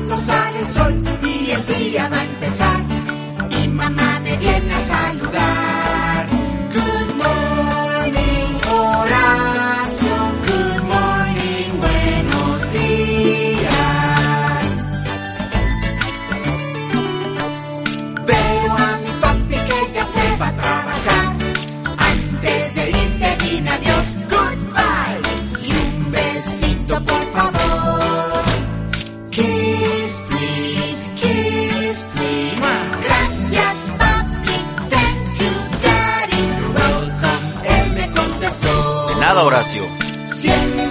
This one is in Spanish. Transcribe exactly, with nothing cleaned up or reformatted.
cuando sale el sol y el día va a empezar. Y mamá me viene a saludar. Good morning, Horacio. Good morning, buenos días. Veo a mi papi que ya se va a trabajar. Antes de irte dime adiós, goodbye. Y un besito por favor. Kiss, please, kiss, please. Gracias, papi, thank you, daddy. You're welcome, él me contestó. De nada, Horacio. Siempre